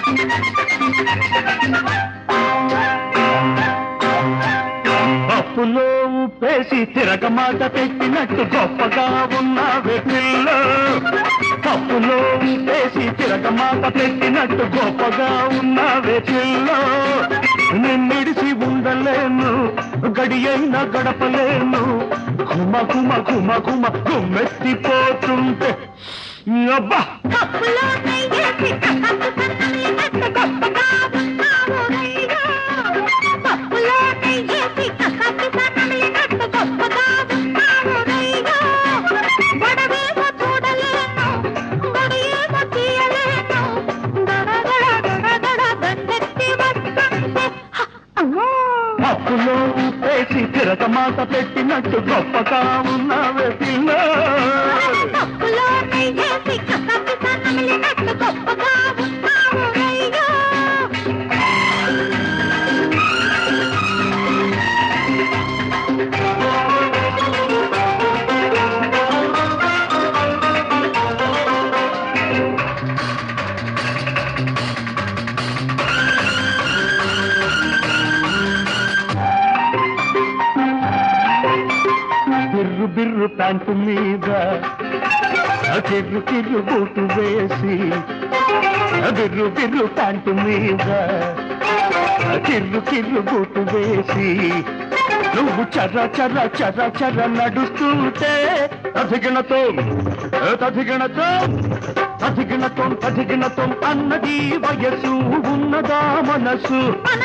పప్పులో ఉప్పేసి తిరగమాట పెట్టినట్టు గొప్పగా ఉన్నావే పిల్ల. పప్పులో ఉప్పేసి తిరగమాట పెట్టినట్టు గొప్పగా ఉన్నావే పిల్ల. నిన్నిడిసి ఉండలేను, గడియైనా గడపలేను. గుమ గుమ గుమ గుమ గుమ్మెత్తిపోతుంటే అబ్బా. పప్పులో ఉప్పేసి తిరగమాట పెట్టినట్టు గొప్పగా ఉన్నావే పిల్ల. బిర్రు బిర్రు ప్యాంటు మీద కిర్రు కిర్రు బూటు వేసి, బిర్రు బిర్రు ప్యాంటు మీద కిర్రు కిర్రు బూటు వేసి, నువ్వు చర్ర చర్ర చర్ర చర్ర నడుస్తుంటే తదిగినతో తదిగినతో తదిగినతో తదిగినతో అన్నది వయసు ఉన్నదా మనసు.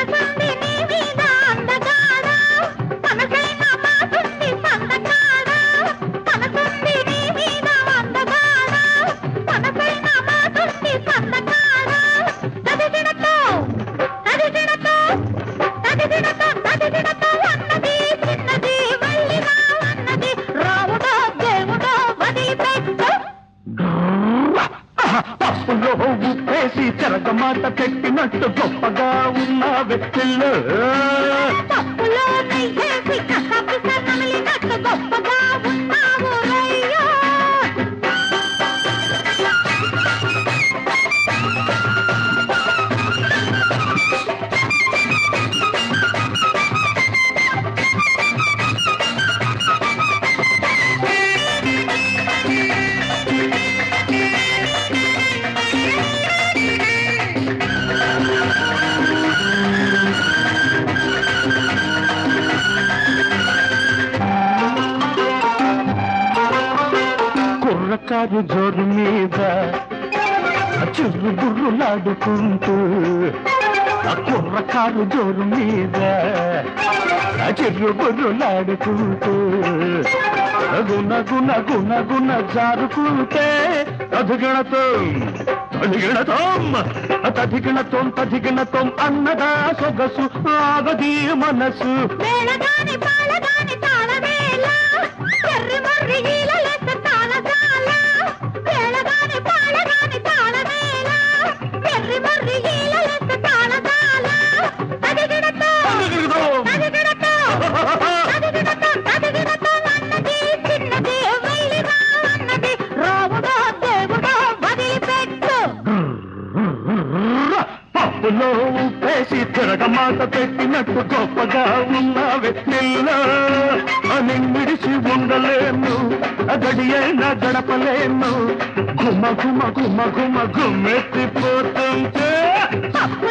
పప్పులో ఉప్పేసి చెరగమాట పెట్టినట్టు గొప్పగా ఉన్నావే పిల్ల. కుర్రకారు జోరు మీద చుర్రు బుర్రులాడుకుంటూ, కుర్రకారు జోరు మీద చిర్రు బుర్రులాడుకుంటూ, గుణ గుణ గుణ గుణ జారుకుంటే తదిగినతో తదిగినతోం తదిగినతోం తదిగినతోం అన్నదా సొగసు ఆగది మనసు. పప్పులో ఉప్పేసి తిరగమాట పెట్టినట్టు గొప్పగా ఉన్నావే పిల్ల. నిన్నిడిసి ఉండలేను, గడియైనా గడపలేను. గుమ గుమ గుమ గుమ గుమ్మెత్తిపోతుంటే